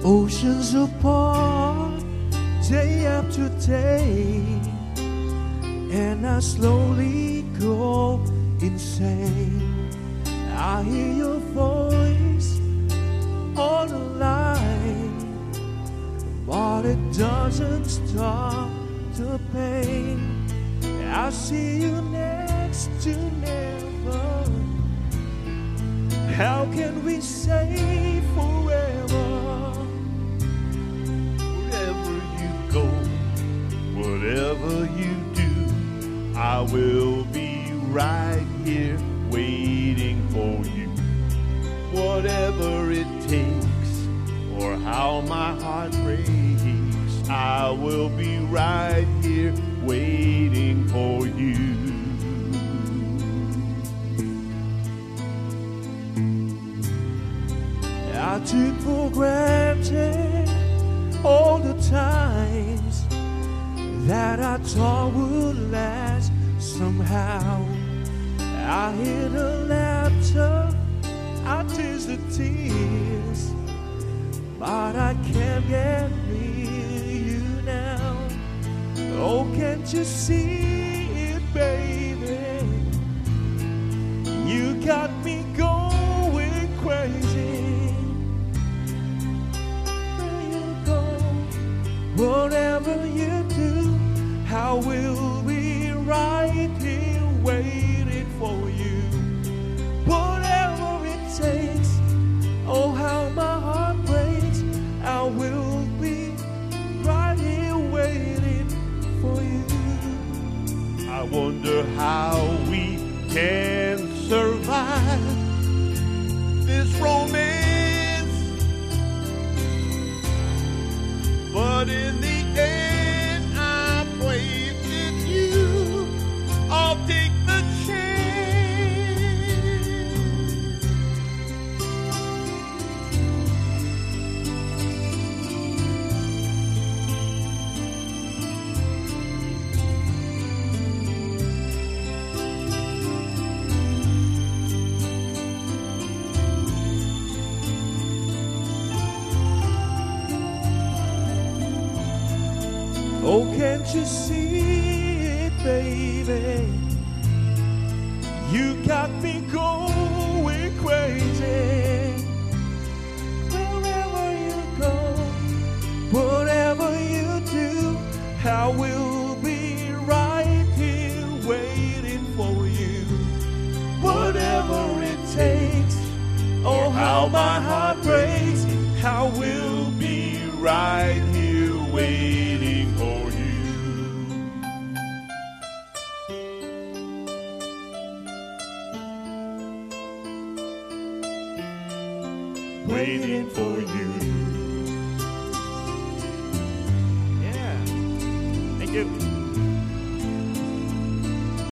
Oceans apart, day after day, and I slowly go insane. I hear your voice on the line, but it doesn't stop the pain. I see you next to never. How can we say forever? Wherever you go, whatever you do, I will be right here waiting for you. Whatever it takes, or how my heart breaks, I will be right here waiting for you. I took for granted all the times that I thought would last somehow. I hear the laughter, I taste the tears, but I can't get near you now. Oh, can't you see it, baby? You got me going crazy. Where you go, whatever you do, I will be right here waiting for you. Whatever it takes, oh how my heart breaks, I will be right here waiting for you. I wonder how we can survive this romance, but in the end I pray with you. I'll take the Oh, can't you see it, baby? You got me going crazy. Wherever you go, whatever you do, I will be right here waiting for you. Whatever it takes, oh how my heart breaks, I will be right here waiting for you. waiting for you. Yeah. Thank you.